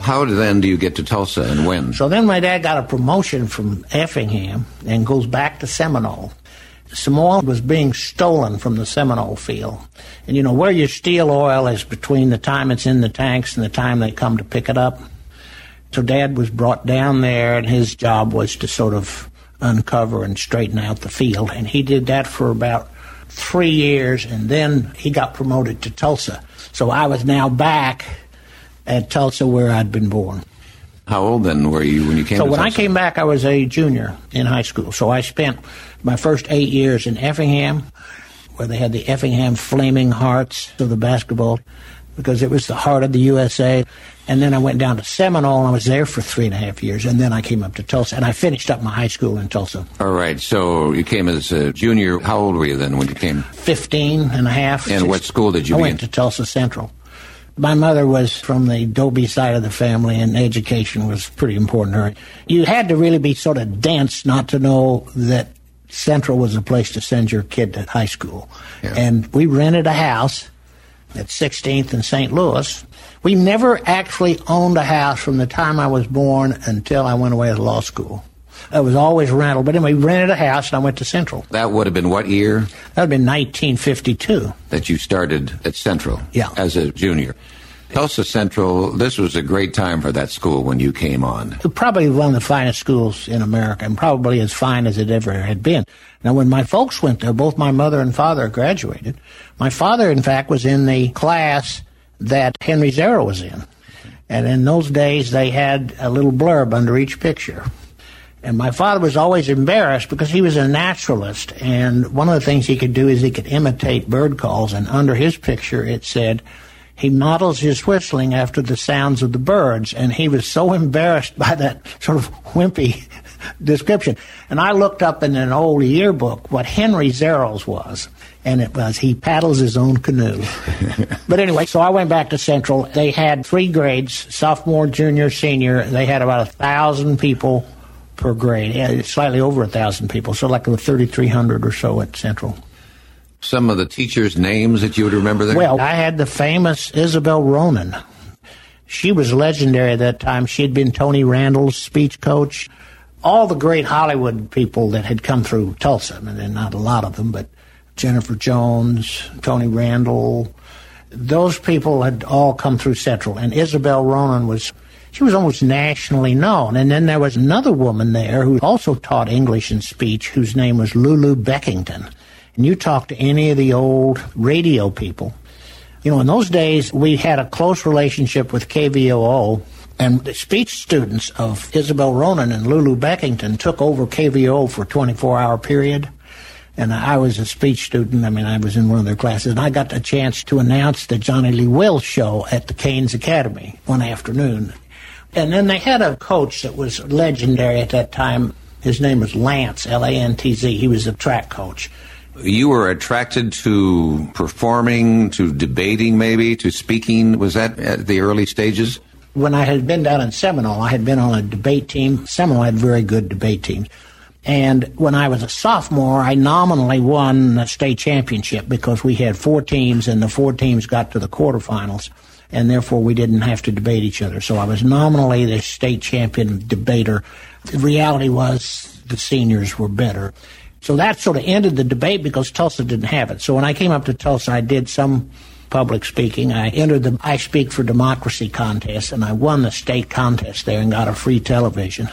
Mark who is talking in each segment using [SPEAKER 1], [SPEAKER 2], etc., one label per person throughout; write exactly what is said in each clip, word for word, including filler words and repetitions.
[SPEAKER 1] How then do you get to Tulsa and when?
[SPEAKER 2] So then my dad got a promotion from Effingham and goes back to Seminole. Some oil was being stolen from the Seminole field. And, you know, where you steal oil is between the time it's in the tanks and the time they come to pick it up. So Dad was brought down there, and his job was to sort of uncover and straighten out the field. And he did that for about three years, and then he got promoted to Tulsa. So I was now back at Tulsa where I'd been born.
[SPEAKER 1] How old then were you when you came
[SPEAKER 2] so
[SPEAKER 1] to
[SPEAKER 2] when
[SPEAKER 1] Tulsa?
[SPEAKER 2] I came back, I was a junior in high school. So I spent my first eight years in Effingham, where they had the Effingham Flaming Hearts of the basketball, because it was the heart of the U S A. And then I went down to Seminole, and I was there for three and a half years. And then I came up to Tulsa, and I finished up my high school in Tulsa.
[SPEAKER 1] All right. So you came as a junior. How old were you then when you came?
[SPEAKER 2] Fifteen and a half.
[SPEAKER 1] And what school did you
[SPEAKER 2] I
[SPEAKER 1] be
[SPEAKER 2] went
[SPEAKER 1] in?
[SPEAKER 2] to Tulsa Central. My mother was from the Dobie side of the family, and education was pretty important to her. You had to really be sort of dense not to know that Central was a place to send your kid to high school.
[SPEAKER 1] Yeah.
[SPEAKER 2] And we rented a house at sixteenth and Saint Louis. We never actually owned a house from the time I was born until I went away to law school. It was always rental. But anyway, we rented a house, and I went to Central.
[SPEAKER 1] That would have been what year?
[SPEAKER 2] That would have been nineteen fifty-two.
[SPEAKER 1] That you started at Central.
[SPEAKER 2] Yeah.
[SPEAKER 1] As a junior. Tulsa Central, this was a great time for that school when you came on.
[SPEAKER 2] Probably one of the finest schools in America, and probably as fine as it ever had been. Now, when my folks went there, both my mother and father graduated. My father, in fact, was in the class that Henry Zarrow was in. And in those days, they had a little blurb under each picture. And my father was always embarrassed because he was a naturalist, and one of the things he could do is he could imitate bird calls, and under his picture it said, he models his whistling after the sounds of the birds, and he was so embarrassed by that sort of wimpy description. And I looked up in an old yearbook what Henry Zarrow's was, and it was he paddles his own canoe. But anyway, so I went back to Central. They had three grades, sophomore, junior, senior. They had about a thousand people per grade, yeah, slightly over a thousand people, so like thirty-three hundred or so at Central.
[SPEAKER 1] Some of the teachers' names that you would remember there?
[SPEAKER 2] Well, I had the famous Isabel Ronan. She was legendary at that time. She had been Tony Randall's speech coach. All the great Hollywood people that had come through Tulsa, I mean, not a lot of them, but Jennifer Jones, Tony Randall, those people had all come through Central. And Isabel Ronan was, she was almost nationally known. And then there was another woman there who also taught English and speech, whose name was Lulu Beckington. And you talk to any of the old radio people. You know, in those days, we had a close relationship with K V O O, and the speech students of Isabel Ronan and Lulu Beckington took over K V O O for a twenty-four hour period. And I was a speech student. I mean, I was in one of their classes, and I got the chance to announce the Johnny Lee Wills show at the Canes Academy one afternoon. And then they had a coach that was legendary at that time. His name was Lance, L A N T Z. He was a track coach.
[SPEAKER 1] You were attracted to performing, to debating maybe, to speaking. Was that at the early stages?
[SPEAKER 2] When I had been down in Seminole, I had been on a debate team. Seminole had very good debate teams. And when I was a sophomore, I nominally won the state championship because we had four teams, and the four teams got to the quarterfinals, and therefore we didn't have to debate each other. So I was nominally the state champion debater. The reality was the seniors were better. So that sort of ended the debate because Tulsa didn't have it. So when I came up to Tulsa, I did some public speaking. I entered the I Speak for Democracy contest, and I won the state contest there and got a free television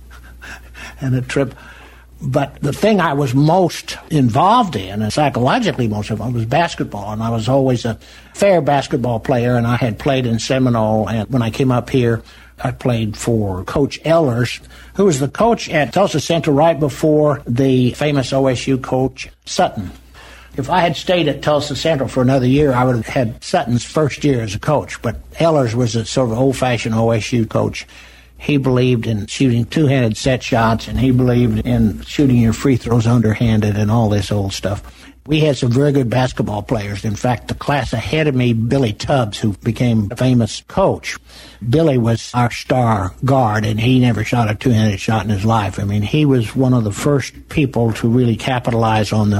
[SPEAKER 2] and a trip. But the thing I was most involved in, and psychologically most involved, was basketball. And I was always a fair basketball player, and I had played in Seminole. And when I came up here, I played for Coach Ehlers, who was the coach at Tulsa Central right before the famous O S U coach Sutton. If I had stayed at Tulsa Central for another year, I would have had Sutton's first year as a coach. But Ehlers was a sort of old-fashioned O S U coach. He believed in shooting two-handed set shots, and he believed in shooting your free throws underhanded and all this old stuff. We had some very good basketball players. In fact, the class ahead of me, Billy Tubbs, who became a famous coach, Billy was our star guard, and he never shot a two-handed shot in his life. I mean, he was one of the first people to really capitalize on the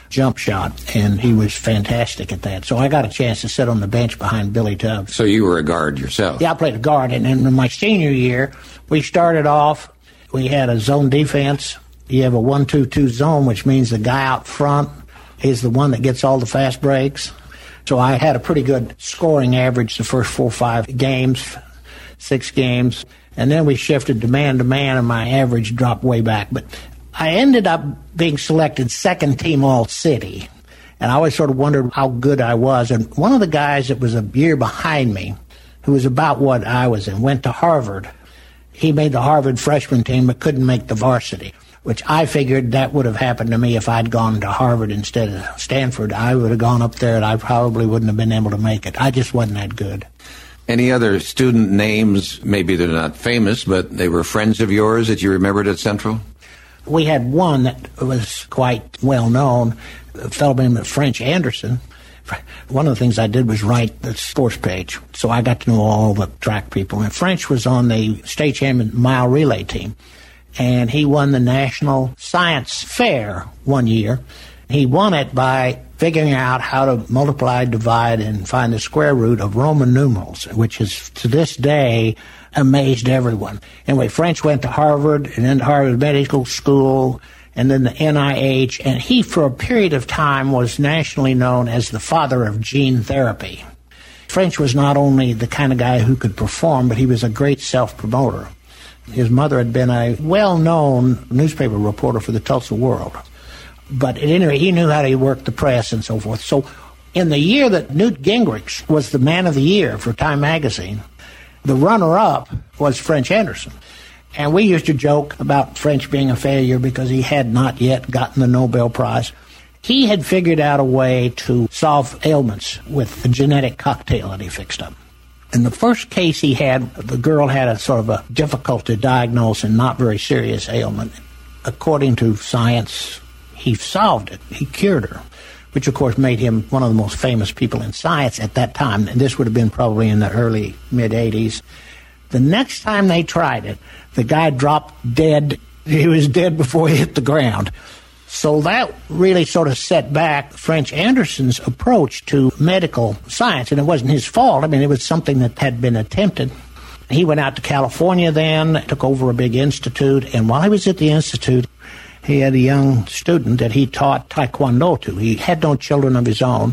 [SPEAKER 2] jump shot, and he was fantastic at that. So I got a chance to sit on the bench behind Billy Tubbs.
[SPEAKER 1] So you were a guard yourself?
[SPEAKER 2] Yeah, I played a guard. And in my senior year, we started off, we had a zone defense. You have a one two two zone, which means the guy out front is the one that gets all the fast breaks. So I had a pretty good scoring average the first four or five games, six games. And then we shifted to man-to-man, and my average dropped way back. But I ended up being selected second team All-City. And I always sort of wondered how good I was. And one of the guys that was a year behind me, who was about what I was in, went to Harvard. He made the Harvard freshman team but couldn't make the varsity, which I figured that would have happened to me if I'd gone to Harvard instead of Stanford. I would have gone up there and I probably wouldn't have been able to make it. I just wasn't that good.
[SPEAKER 1] Any other student names, maybe they're not famous, but they were friends of yours that you remembered at Central?
[SPEAKER 2] We had one that was quite well known, a fellow named French Anderson. One of the things I did was write the sports page, so I got to know all the track people. And French was on the state champion mile relay team, and he won the National Science Fair one year. He won it by figuring out how to multiply, divide, and find the square root of Roman numerals, which has, to this day, amazed everyone. Anyway, French went to Harvard, and then to Harvard Medical School, and then the N I H, and he, for a period of time, was nationally known as the father of gene therapy. French was not only the kind of guy who could perform, but he was a great self-promoter. His mother had been a well-known newspaper reporter for the Tulsa World. But at any rate, he knew how to work the press and so forth. So in the year that Newt Gingrich was the man of the year for Time magazine, the runner-up was French Anderson. And we used to joke about French being a failure because he had not yet gotten the Nobel Prize. He had figured out a way to solve ailments with the genetic cocktail that he fixed up. In the first case he had, the girl had a sort of a difficult to diagnose and not very serious ailment. According to science, he solved it. He cured her, which of course made him one of the most famous people in science at that time. And this would have been probably in the early, mid-eighties. The next time they tried it, the guy dropped dead. He was dead before he hit the ground. So that really sort of set back French Anderson's approach to medical science. And it wasn't his fault. I mean, it was something that had been attempted. He went out to California then, took over a big institute. And while he was at the institute, he had a young student that he taught Taekwondo to. He had no children of his own.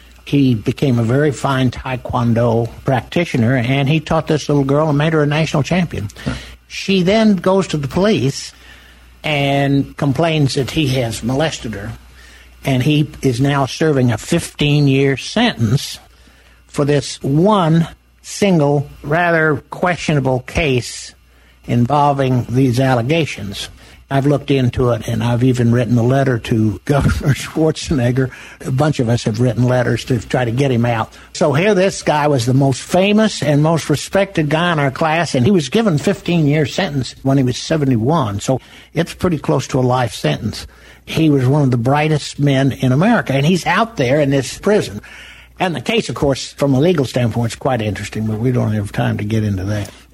[SPEAKER 2] He became a very fine Taekwondo practitioner, and he taught this little girl and made her a national champion. Huh. She then goes to the police and complains that he has molested her, and he is now serving a fifteen-year sentence for this one single, rather questionable case involving these allegations. I've looked into it, and I've even written a letter to Governor Schwarzenegger. A bunch of us have written letters to try to get him out. So here this guy was the most famous and most respected guy in our class, and he was given a fifteen-year sentence when he was seventy-one. So it's pretty close to a life sentence. He was one of the brightest men in America, and he's out there in this prison. And the case, of course, from a legal standpoint, is quite interesting, but we don't have time to get into that.